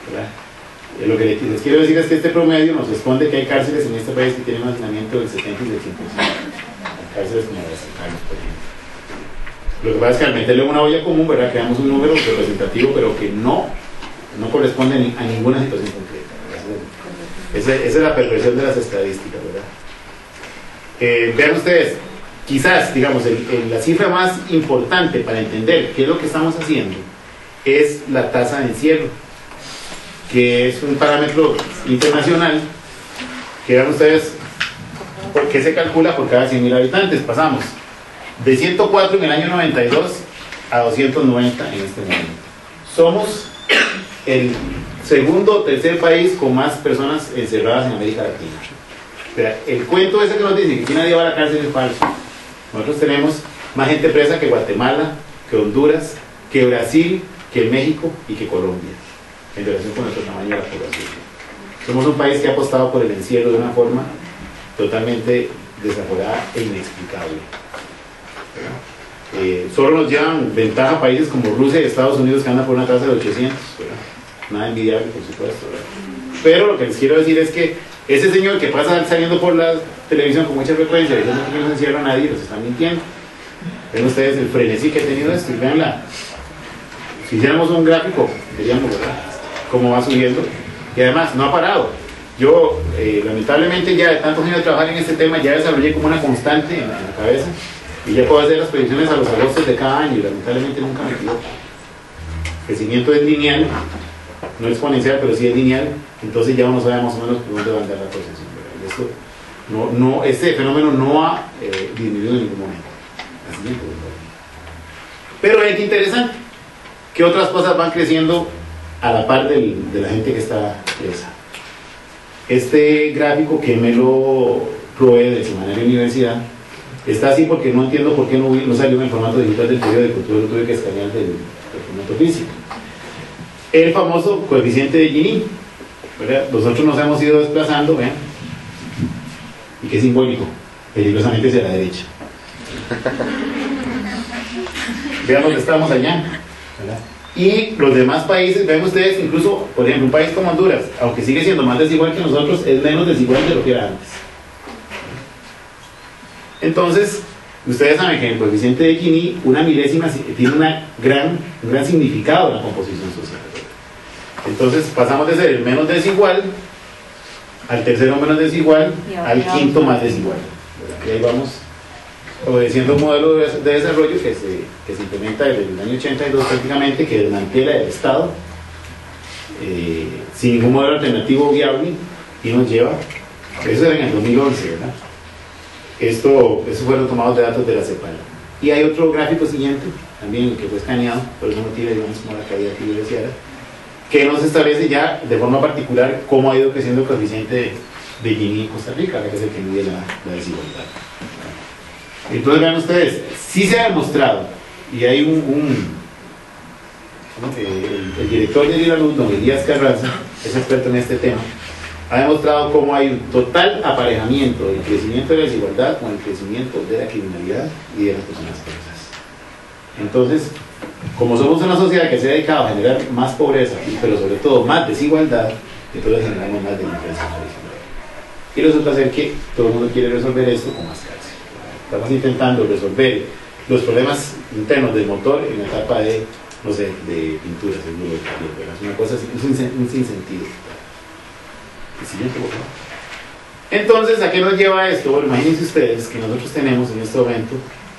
¿verdad? Lo que les quiero decir es que este promedio nos responde que hay cárceles en este país que tienen un hacinamiento del 70 y del 100%. Cárceles como las de Carlos, por ejemplo. Lo que pasa es que al meterle una olla común, ¿verdad?, creamos un número representativo, pero que no corresponde a ninguna situación concreta. Esa es la perversión de las estadísticas, ¿verdad? Vean ustedes, quizás, digamos, la cifra más importante para entender qué es lo que estamos haciendo es la tasa de encierro, que es un parámetro internacional que vean ustedes que se calcula por cada 100.000 habitantes. Pasamos de 104 en el año 92 a 290 en este momento. Somos el segundo o tercer país con más personas encerradas en América Latina. Pero el cuento ese que nos dice que aquí nadie va a la cárcel es falso. Nosotros tenemos más gente presa que Guatemala, que Honduras, que Brasil, que México y que Colombia, en relación con nuestro tamaño de la población. Somos un país que ha apostado por el encierro de una forma totalmente desaforada e inexplicable. Solo nos llevan ventaja países como Rusia y Estados Unidos, que andan por una tasa de 800, ¿verdad? Nada envidiable, por supuesto, ¿verdad? Pero lo que les quiero decir es que ese señor que pasa saliendo por la televisión con mucha frecuencia diciendo que no se encierra a nadie, los están mintiendo. Ven ustedes el frenesí que ha tenido esto, y veanla. Si hiciéramos un gráfico, veríamos, ¿verdad?, cómo va subiendo, y además no ha parado. Yo, lamentablemente, ya de tantos años de trabajar en este tema, ya desarrollé como una constante en la cabeza, y ya puedo hacer las predicciones a los agostos de cada año, y lamentablemente nunca me equivoco. El crecimiento es lineal, no exponencial, pero sí es lineal, entonces ya uno sabe más o menos por dónde va a andar la procesión, ¿verdad? Este fenómeno no ha disminuido en ningún momento. Así es. Pero es que interesante, ¿qué otras cosas van creciendo a la par de la gente que está presa? Este gráfico que me lo provee del Semanario Universidad está así porque no entiendo por qué no salió en el formato digital del periódico, yo lo tuve que escanear del formato físico. El famoso coeficiente de Gini, ¿verdad? Nosotros nos hemos ido desplazando, vean, y que es simbólico, peligrosamente hacia la derecha. Vean dónde estamos allá, ¿verdad? Y los demás países, ven ustedes, incluso, por ejemplo, un país como Honduras, aunque sigue siendo más desigual que nosotros, es menos desigual de lo que era antes. Entonces, ustedes saben que en el coeficiente de Gini, una milésima tiene un gran significado en la composición social. Entonces, pasamos de ser el menos desigual al tercero menos desigual, al quinto más desigual. Y ahí vamos obedeciendo un modelo de desarrollo que se implementa desde el año 82 prácticamente, que desmantela el Estado sin ningún modelo alternativo viable y nos lleva, eso era en el 2011, ¿verdad? Esos fueron tomados de datos de la CEPAL. Y hay otro gráfico siguiente, también que fue escaneado, por eso no tiene, digamos, como la caída que yo decía, que nos establece ya de forma particular cómo ha ido creciendo el coeficiente de Gini en Costa Rica, que es el que mide la desigualdad. Entonces vean ustedes, sí se ha demostrado, y hay el director de Luz, don Elías Carranza, es experto en este tema, ha demostrado cómo hay un total aparejamiento del crecimiento de la desigualdad con el crecimiento de la criminalidad y de las personas presas. Entonces, como somos una sociedad que se ha dedicado a generar más pobreza, pero sobre todo más desigualdad, entonces generamos más delincuencia tradicional. Y resulta ser que todo el mundo quiere resolver esto con más cárcel. Estamos intentando resolver los problemas internos del motor en la etapa de, no sé, de pintura, seguro, es una cosa, es un sinsentido. El siguiente, por favor. Entonces, ¿a qué nos lleva esto? Bueno, imagínense ustedes que nosotros tenemos en este momento,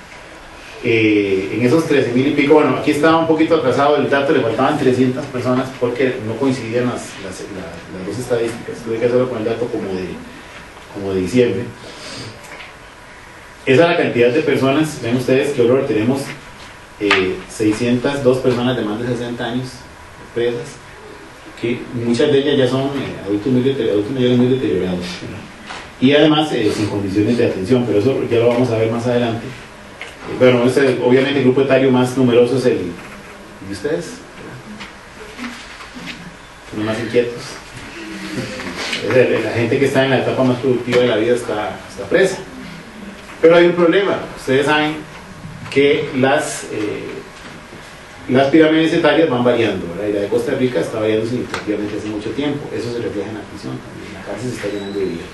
en esos 13.000 y pico, bueno, aquí estaba un poquito atrasado el dato, le faltaban 300 personas porque no coincidían las dos estadísticas, tuve que hacerlo con el dato como de diciembre. Esa es la cantidad de personas, ven ustedes que ahora tenemos 602 personas de más de 60 años presas, que muchas de ellas ya son adultos mayores muy deteriorados, ¿verdad? Y además sin condiciones de atención, pero eso ya lo vamos a ver más adelante. Bueno, obviamente el grupo etario más numeroso es el de ustedes, son los más inquietos. La gente que está en la etapa más productiva de la vida está presa. Pero hay un problema, ustedes saben que Las pirámides etarias van variando, ¿verdad? Y la de Costa Rica está variando significativamente hace mucho tiempo. Eso se refleja en la prisión también. La cárcel se está llenando de viejos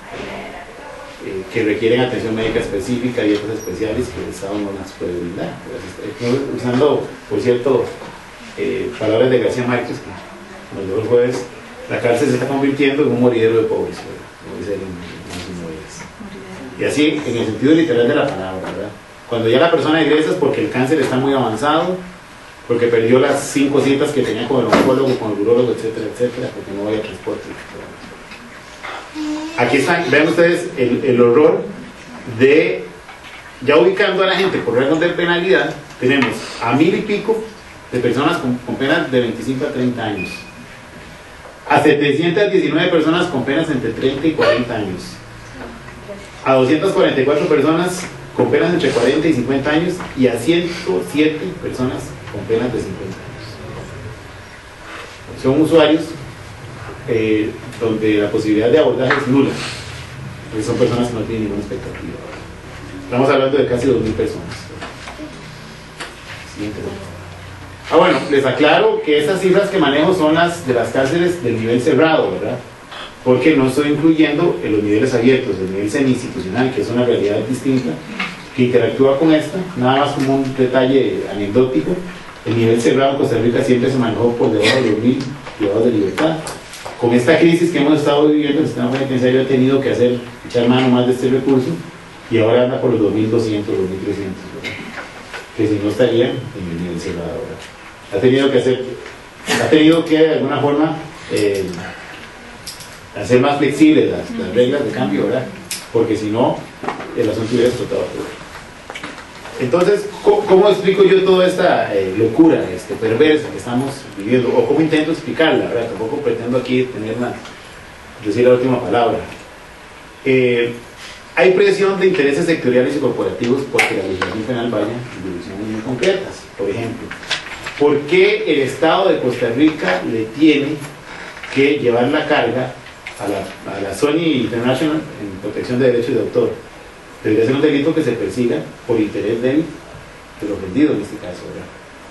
que requieren atención médica específica, dietas especiales que el Estado no las puede brindar. Usando, por cierto, palabras de García Márquez, que nos dio el jueves, la cárcel se está convirtiendo en un moridero de pobres, ¿verdad? Como dice en sus novelas. Y así, en el sentido literal de la palabra, ¿verdad? Cuando ya la persona egresa es porque el cáncer está muy avanzado, porque perdió las 5 citas que tenía con el oncólogo, con el urólogo, etcétera, etcétera, porque no había transporte. Aquí están, vean ustedes el horror de, ya ubicando a la gente por rango de penalidad, tenemos a 1000 y pico de personas con penas de 25 a 30 años, a 719 personas con penas entre 30 y 40 años, a 244 personas con penas entre 40 y 50 años y a 107 personas con penas de 50 años. Son usuarios donde la posibilidad de abordaje es nula, porque son personas que no tienen ninguna expectativa. Estamos hablando de casi 2000 personas. Siguiente. Bueno, les aclaro que esas cifras que manejo son las de las cárceles del nivel cerrado, ¿verdad? Porque no estoy incluyendo en los niveles abiertos, el nivel semi-institucional, que es una realidad distinta, que interactúa con esta. Nada más como un detalle anecdótico, el nivel cerrado en Costa Rica siempre se manejó por debajo de 2000 privados de libertad. Con esta crisis que hemos estado viviendo, el sistema penitenciario ha tenido que echar mano más de este recurso, y ahora anda por los 2.200, 2.300, ¿verdad? Que si no estarían en el nivel cerrado, ¿verdad? Ha tenido que de alguna forma hacer más flexibles las reglas de cambio, ¿verdad? Porque si no, el asunto hubiera explotado todo. Entonces, ¿cómo explico yo toda esta locura perversa que estamos viviendo? O cómo intento explicarla, ¿verdad? Tampoco pretendo aquí decir la última palabra. Hay presión de intereses sectoriales y corporativos porque la legislación penal vaya en direcciones muy concretas. Por ejemplo, ¿por qué el Estado de Costa Rica le tiene que llevar la carga a la Sony International en protección de derechos de autor? Debería ser un delito que se persiga por interés del ofendido en este caso, ¿verdad?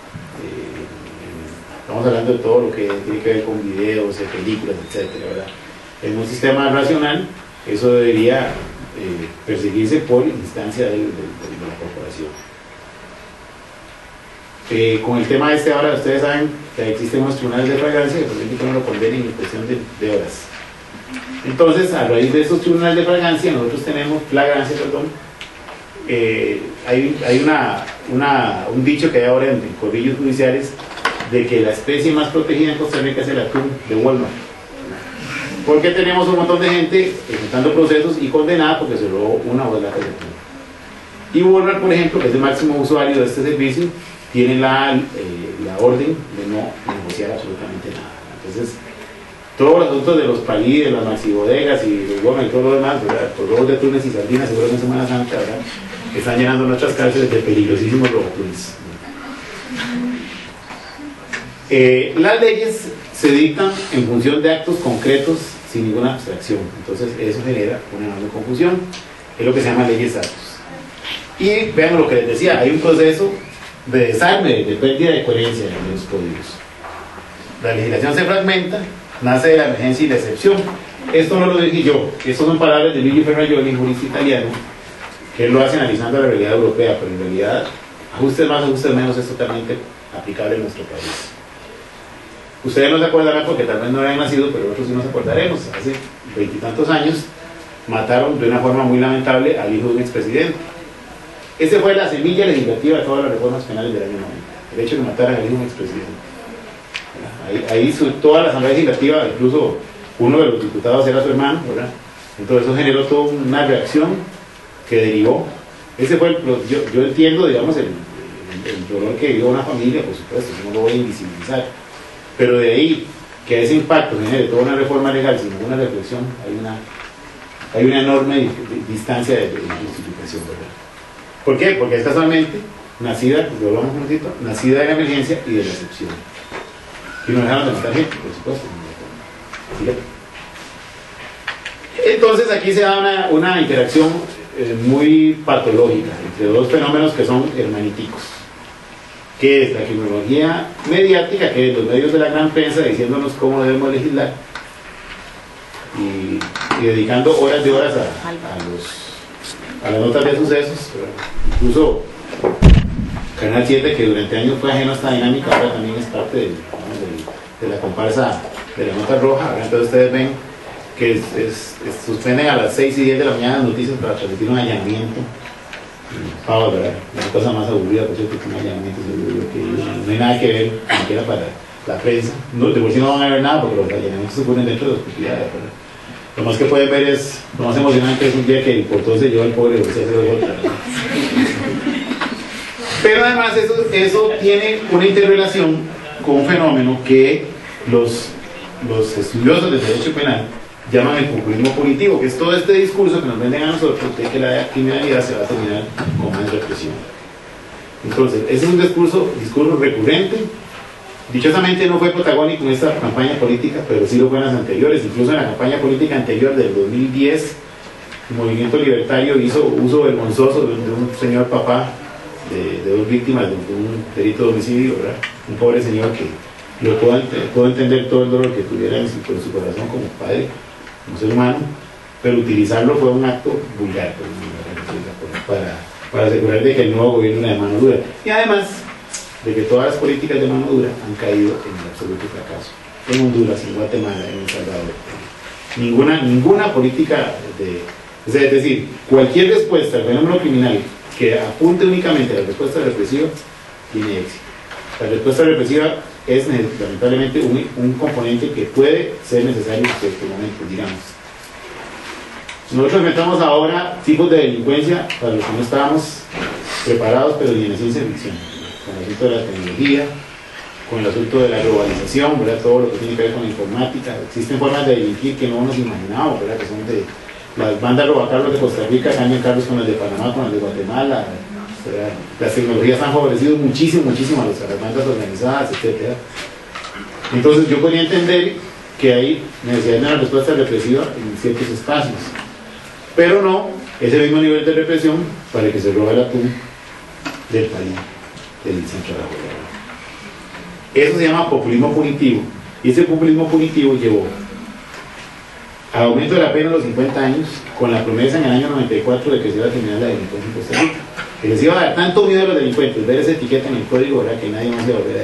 Estamos hablando de todo lo que tiene que ver con videos, películas, etcétera, ¿verdad? En un sistema racional, eso debería perseguirse por instancia de la corporación. Con el tema ahora, ustedes saben que existen unos tribunales de flagrancia que permiten que uno lo condenen en cuestión de horas. Entonces, a raíz de estos tribunales de flagrancia, nosotros tenemos hay un dicho que hay ahora en corrillos judiciales de que la especie más protegida en Costa Rica es el atún de Walmart, porque tenemos un montón de gente enfrentando procesos y condenada porque se robó una o dos latas de atún. Y Walmart, por ejemplo, que es el máximo usuario de este servicio, tiene la orden de no negociar absolutamente nada. Entonces, todos los asuntos de los palí, de las maxibodegas y los Walmart y todo lo demás, ¿verdad? Los robos de atunes y sardinas, seguro que en Semana Santa, ¿verdad? Están llenando nuestras cárceles de peligrosísimos robatunes. Las leyes se dictan en función de actos concretos sin ninguna abstracción. Entonces, eso genera una enorme confusión. Es lo que se llama leyes actos. Y vean lo que les decía, hay un proceso de desarme, de pérdida de coherencia en los códigos. La legislación se fragmenta, nace de la emergencia y la excepción. Esto no lo dije yo, esto son palabras de Luigi Ferrajoli, jurista italiano, que él lo hace analizando la realidad europea, pero en realidad, ajustes más, ajustes menos, es totalmente aplicable en nuestro país. Ustedes no se acordarán porque tal vez no habían nacido, pero nosotros sí nos acordaremos. Hace 20 y tantos años mataron de una forma muy lamentable al hijo de un expresidente. Esa fue la semilla legislativa de todas las reformas penales del año 90, el hecho de matar al hijo de un expresidente. Ahí toda la Asamblea Legislativa, incluso uno de los diputados era su hermano, ¿verdad? Entonces eso generó toda una reacción que derivó. Ese fue yo entiendo, digamos, el dolor que vivió una familia, por supuesto, no lo voy a invisibilizar, pero de ahí que ese impacto genere toda una reforma legal sin ninguna reflexión, hay una enorme distancia de justificación, ¿verdad? ¿Por qué? Porque es casualmente nacida, lo hablamos un momentito, nacida de la emergencia y de la excepción. Y no dejaron de matar gente, por supuesto. Entonces aquí se da una interacción muy patológica entre dos fenómenos que son hermaníticos. que es la criminología mediática, que es los medios de la gran prensa diciéndonos cómo debemos legislar y dedicando horas de horas a las notas de sucesos, incluso Canal 7, que durante años fue ajeno a esta dinámica, ahora también es parte de la comparsa de la nota roja. Entonces ustedes ven que suspenden a las 6 y 10 de la mañana las noticias para transmitir un allanamiento. ¿Verdad? La cosa más aburrida, por cierto, que un allanamiento, que no hay nada que ver, ni siquiera para la prensa. No, de por sí no van a ver nada, porque los allanamientos se ponen dentro de las propiedades. Lo más que pueden ver es, lo más emocionante es un día que por todo se lleva el pobre José de vuelta. Pero además eso tiene una interrelación con un fenómeno que los estudiosos del derecho penal llaman el populismo punitivo, que es todo este discurso que nos venden a nosotros de que la criminalidad se va a terminar con más represión. Entonces, ese es un discurso recurrente. Dichosamente no fue protagónico en esta campaña política, pero sí lo fue en las anteriores. Incluso en la campaña política anterior del 2010, el movimiento libertario hizo uso vergonzoso de un señor papá de dos víctimas de un delito de homicidio, ¿verdad? Un pobre señor que yo puedo entender todo el dolor que tuviera en su corazón como padre, como ser humano, pero utilizarlo fue un acto vulgar para asegurar de que el nuevo gobierno era de mano dura. Y además de que todas las políticas de mano dura han caído en el absoluto fracaso. En Honduras, en Guatemala, en El Salvador. Ninguna política es decir, cualquier respuesta al fenómeno criminal que apunte únicamente a la respuesta represiva tiene éxito. La respuesta represiva es lamentablemente un componente que puede ser necesario en ciertos momentos, digamos. Nosotros metamos ahora tipos de delincuencia para los que no estábamos preparados, pero ni en la ciencia ficción, con el asunto de la tecnología, con el asunto de la globalización, ¿verdad? Todo lo que tiene que ver con la informática. Existen formas de delinquir que no nos imaginábamos, ¿verdad? Que son de las bandas robacarlos de Costa Rica, cambian carros con el de Panamá, con el de Guatemala, ¿verdad? Las tecnologías han favorecido muchísimo a las bandas organizadas, etc. Entonces yo podría entender que hay necesidad de una respuesta represiva en ciertos espacios, pero no ese mismo nivel de represión para el que se roba el atún del país, del centro de la Bolivia. Eso se llama populismo punitivo, y ese populismo punitivo llevó al aumento de la pena a los 50 años, con la promesa en el año 94 de que se iba a terminar la delincuencia en Costa Rica, que les iba a dar tanto miedo a los delincuentes ver esa etiqueta en el código, ¿verdad?, que nadie más se va a volver a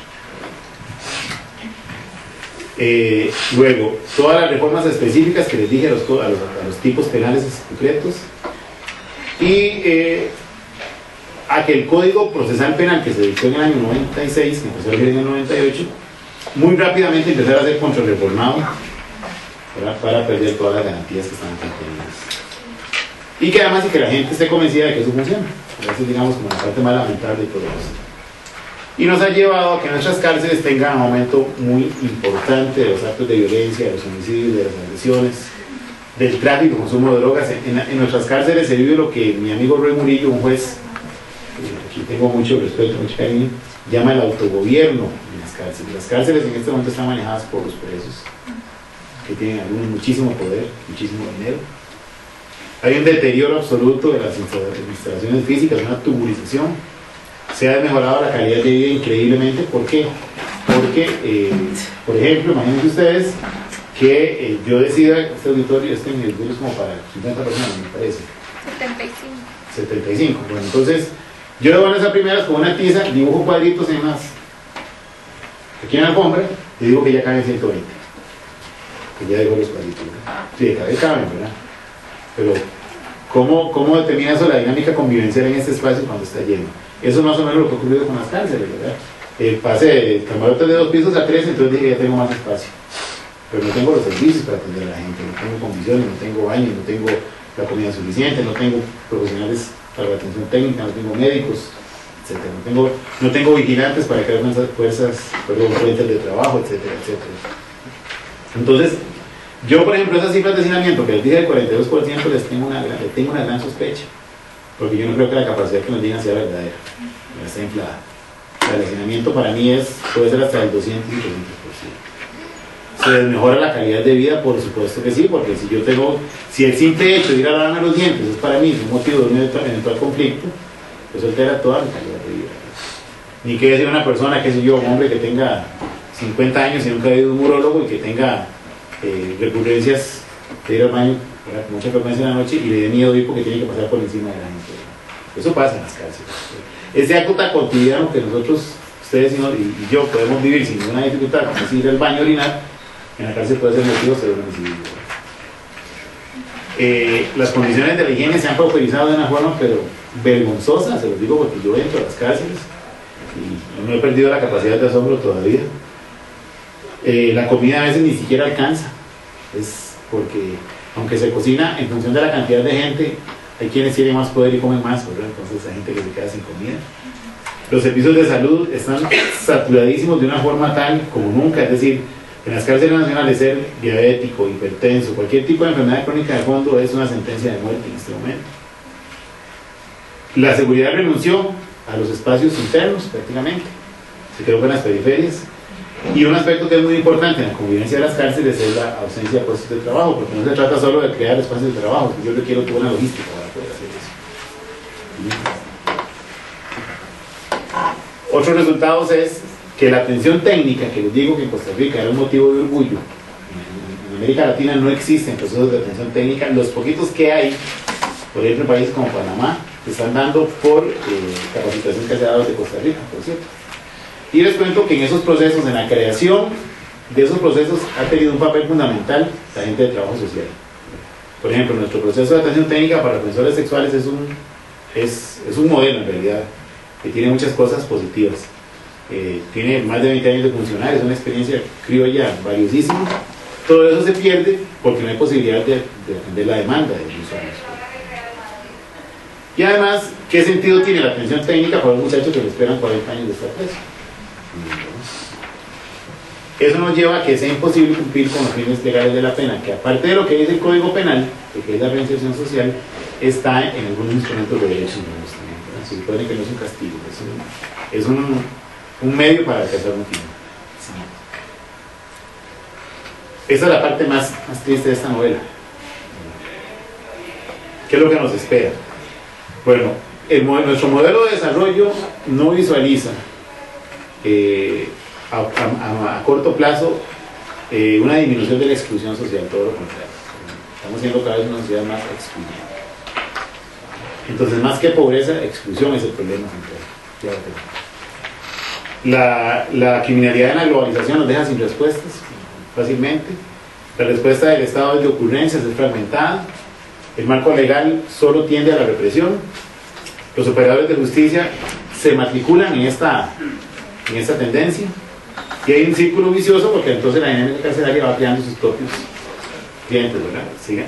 delinquir. Luego, todas las reformas específicas que les dije a los tipos penales concretos, y a que el Código Procesal Penal que se dictó en el año 96, que empezó a regir en el 98, muy rápidamente empezara a ser contrarreformado para perder todas las garantías que estaban contenidas. Y que además que la gente esté convencida de que eso funciona. Eso es, digamos, como la parte más lamentable de todo esto. Y nos ha llevado a que nuestras cárceles tengan un aumento muy importante de los actos de violencia, de los homicidios, de las agresiones, del tráfico, consumo de drogas. En nuestras cárceles se vive lo que mi amigo Roy Murillo, un juez, aquí tengo mucho respeto, mucho cariño, llama el autogobierno en las cárceles. Las cárceles en este momento están manejadas por los presos, que tienen algunos muchísimo poder, muchísimo dinero. Hay un deterioro absoluto de las instalaciones físicas, una tubulización. Se ha mejorado la calidad de vida increíblemente. ¿Por qué? Porque, por ejemplo, imagínense ustedes que yo decida, este auditorio es como para 50 personas, me parece. 75. Bueno, entonces, yo le voy a esas primeras con una tiza, dibujo cuadritos en las aquí en la alfombra, y digo que ya caben 120. Que ya dejo los cuadritos, ¿verdad? Sí, caben, ¿verdad? Pero, ¿cómo determina eso la dinámica convivencial en este espacio cuando está lleno? Eso más o menos lo que ha ocurrido con las cárceles, ¿verdad? Pasé de camarotes de 2 pisos a 3, entonces dije, ya tengo más espacio. Pero no tengo los servicios para atender a la gente, no tengo condiciones, no tengo baños, no tengo la comida suficiente, no tengo profesionales para la atención técnica, no tengo médicos, etc. No tengo vigilantes para crear fuentes de trabajo, etcétera, etcétera. Entonces, yo, por ejemplo, esas cifras de hacinamiento que les dije del 42%, les tengo una gran sospecha, porque yo no creo que la capacidad que nos digan sea verdadera, está inflada. El hacinamiento para mí puede ser hasta el 200 y 300%. ¿Se mejora la calidad de vida? Por supuesto que sí, porque si el simple hecho de ir a lavarme los dientes es para mí un motivo de un eventual conflicto, pues altera toda mi calidad de vida. Ni que decir una persona, qué sé yo, un hombre que tenga 50 años y nunca ha ido a un urólogo y que tenga recurrencias de ir al baño con mucha frecuencia en la noche y le dé miedo ir porque tiene que pasar por encima de la gente. Eso pasa en las cárceles. Ese acto tan cotidiano que nosotros, ustedes y yo podemos vivir sin ninguna dificultad, como es ir al baño a orinar, en la cárcel puede ser motivo de un homicidio. Las condiciones de la higiene se han pauperizado de una forma pero vergonzosa, se los digo porque yo entro a las cárceles y no he perdido la capacidad de asombro todavía. La comida a veces ni siquiera alcanza, es porque aunque se cocina en función de la cantidad de gente, hay quienes tienen más poder y comen más, ¿verdad? Entonces hay gente que se queda sin comida. Los servicios de salud están saturadísimos de una forma tal como nunca, es decir, en las cárceles nacionales ser diabético, hipertenso, cualquier tipo de enfermedad crónica de fondo es una sentencia de muerte en este momento. La seguridad renunció a los espacios internos prácticamente, se quedó con las periferias. Y un aspecto que es muy importante en la convivencia de las cárceles es la ausencia de puestos de trabajo, porque no se trata solo de crear espacios de trabajo, yo requiero toda una logística para poder hacer eso. Otros resultados es que la atención técnica, que les digo que en Costa Rica era un motivo de orgullo, en América Latina no existen procesos de atención técnica, los poquitos que hay, por ejemplo en países como Panamá, se están dando por capacitación que se ha dado desde Costa Rica, por cierto. Y les cuento que en esos procesos, en la creación de esos procesos, ha tenido un papel fundamental la gente de trabajo social. Por ejemplo, nuestro proceso de atención técnica para ofensores sexuales es un modelo en realidad, que tiene muchas cosas positivas. Tiene más de 20 años de funcionar, es una experiencia criolla valiosísima. Todo eso se pierde porque no hay posibilidad de atender la demanda de los usuarios. Y además, ¿qué sentido tiene la atención técnica para un muchacho que le esperan 40 años de estar preso? Eso nos lleva a que sea imposible cumplir con los fines legales de la pena, que aparte de lo que dice el Código Penal, que es la reinserción social, está en algunos instrumentos de derechos humanos también. Se supone que no es un castigo, es un medio para alcanzar un fin. Esa es la parte más triste de esta novela. ¿Qué es lo que nos espera? Bueno, nuestro modelo de desarrollo no visualiza a corto plazo una disminución de la exclusión social, todo lo contrario. Estamos siendo cada vez una sociedad más excluyente. Entonces, más que pobreza, exclusión es el problema central. La criminalidad en la globalización nos deja sin respuestas fácilmente. La respuesta del Estado es de ocurrencias, es fragmentada. El marco legal solo tiende a la represión. Los operadores de justicia se matriculan en esta tendencia. Y hay un círculo vicioso porque entonces la dinámica carcelaria va creando sus propios clientes, ¿verdad? Sigan.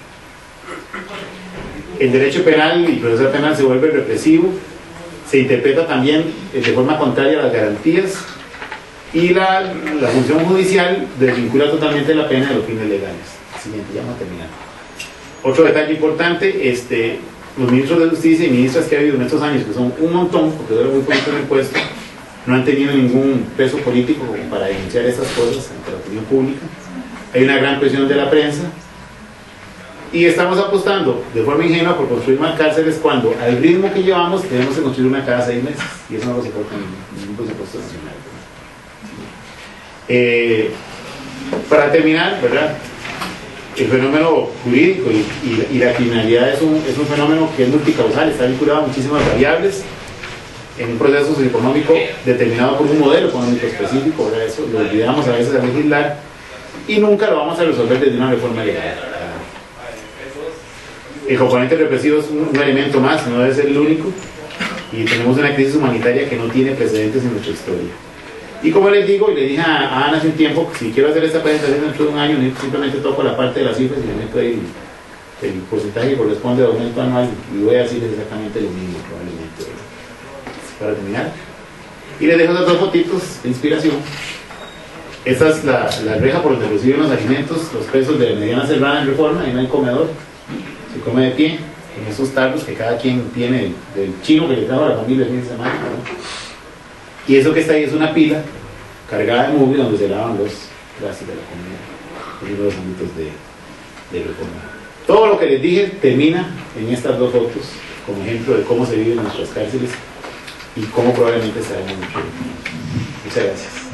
El derecho penal y el procesal penal se vuelve represivo, se interpreta también de forma contraria a las garantías y la función judicial desvincula totalmente la pena de los fines legales. Siguiente, ya vamos a terminar. Otro detalle importante, los ministros de justicia y ministras que ha habido en estos años, que son un montón, porque dura muy poquito en el puesto, no han tenido ningún peso político para denunciar estas cosas ante la opinión pública. Hay una gran presión de la prensa y estamos apostando de forma ingenua por construir más cárceles cuando al ritmo que llevamos tenemos que construir una cada 6 meses y eso no lo soporta ningún presupuesto nacional. Para terminar, ¿verdad? El fenómeno jurídico y la criminalidad es un fenómeno que es multicausal, está vinculado a muchísimas variables en un proceso socioeconómico determinado por un modelo económico específico, ¿verdad? Eso lo olvidamos a veces a legislar y nunca lo vamos a resolver desde una reforma legal. El componente represivo es un elemento más, no debe ser el único, y tenemos una crisis humanitaria que no tiene precedentes en nuestra historia. Y como les digo, y le dije a Ana hace un tiempo, si quiero hacer esta presentación dentro de un año, simplemente toco la parte de las cifras y le meto ahí el porcentaje que corresponde al aumento anual y voy a decirles exactamente lo mismo probablemente, para terminar. Y les dejo estas 2 fotitos de inspiración. Esta es la reja por donde reciben los alimentos los presos de Mediana Serrana en Reforma, ahí no hay comedor, se come de pie, en esos tarros que cada quien tiene del chino que le trajo a la familia el fin de semana, ¿no? Y eso que está ahí es una pila cargada de mugre donde se lavan los plásticos de la comida, en uno de los ámbitos de Reforma. Todo lo que les dije termina en estas 2 fotos como ejemplo de cómo se vive en nuestras cárceles y cómo probablemente estaremos mucho. Muchas gracias.